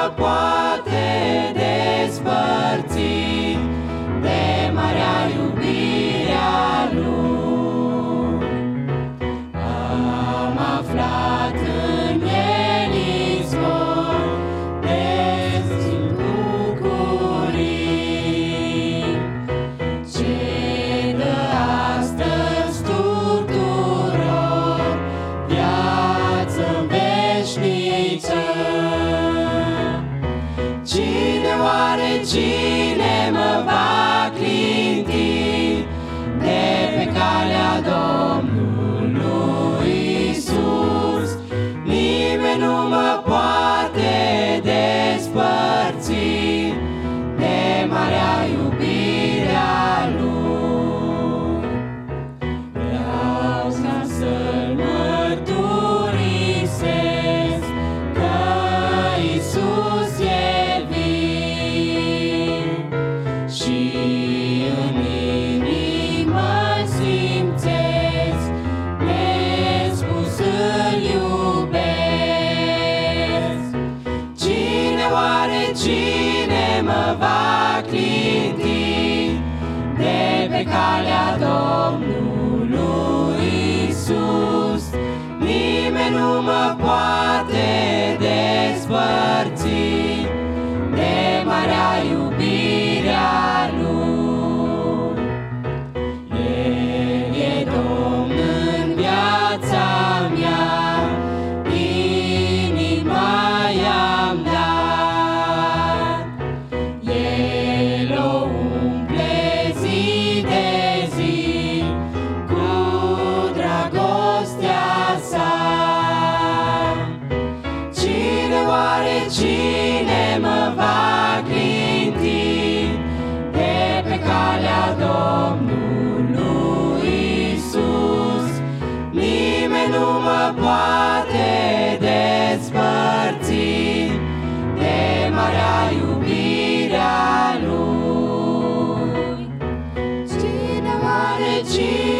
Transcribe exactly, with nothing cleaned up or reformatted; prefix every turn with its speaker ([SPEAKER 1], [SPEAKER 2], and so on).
[SPEAKER 1] mă poate despărți de marea iubire a Lui. Am aflat în El izvor de bucurii, ce dă astăzi tuturor viață veșniță. Cine oare, cine mă va clinti de pe calea Domnului Iisus? Nimeni nu mă poate despărți de marea iubire a Lui. Vreau ca să-L mărturisesc că Iisus e viu și în inimă simțesc nespus îl iubesc. Cine oare, cine mă va clinti de pe calea Domnului Iisus? Nimeni nu mă poate despărți de marea iubire a Lui. El e Domn în viața mea, inima i-am dat. El o umple zi de zi cu dragostea sa. Cine oare, cine mă va clinti de pe calea Domnului Iisus? Nimeni nu mă poate despărți de marea iubire a Lui. Cine oare, cine